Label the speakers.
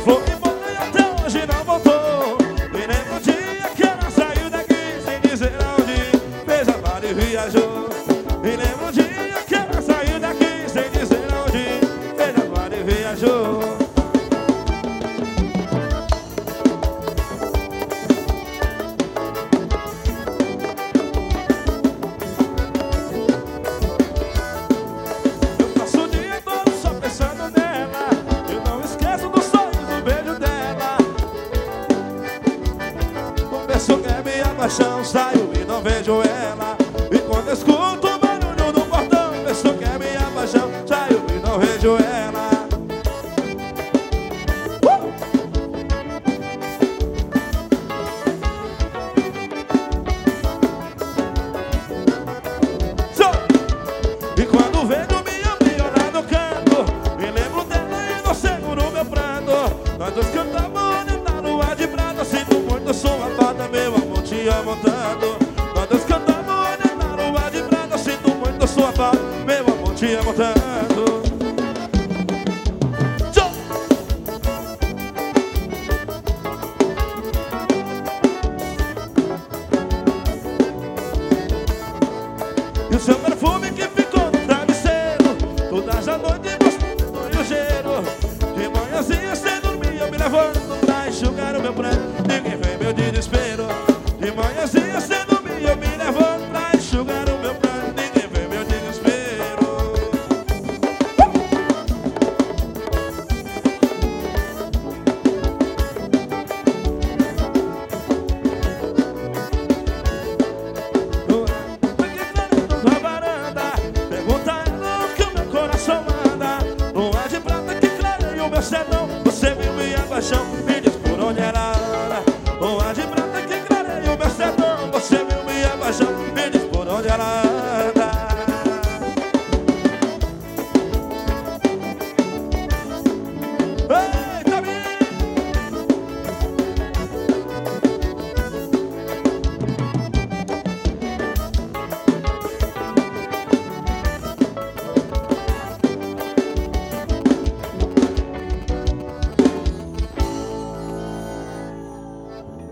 Speaker 1: foi embora e até hoje não voltou. Me lembro o dia que ela saiu daqui sem dizer onde, fez a mala e viajou. Me lembro o dia que ela saiu daqui sem dizer onde, fez a mala e viajou. Saio e não vejo ela. E quando escuto o barulho do portão, penso que é minha paixão. Saio e não vejo ela. E quando vejo minha amiga lá no canto, me lembro dela e não seguro meu pranto. Nós dois cantamos na lua de prata. Sinto muito sua falta, meu amor, te amo tanto. Nós dois cantamos na lua de prata. Sinto muito sua falta, meu amor, te amo tanto. E o seu perfume que ficou no travesseiro, todas as noites gostando o cheiro. De manhãzinha sem dormir eu me levanto pra enxugar o meu pranto. Ninguém vê meu desespero. De manhãzinha sem dormir eu me levanto pra enxugar o meu pranto. Ninguém vê meu desespero. Na varanda, pergunta ela o que o meu coração manda. Lua de prata que clareia o meu sertão. Você viu minha paixão, me diz por onde ela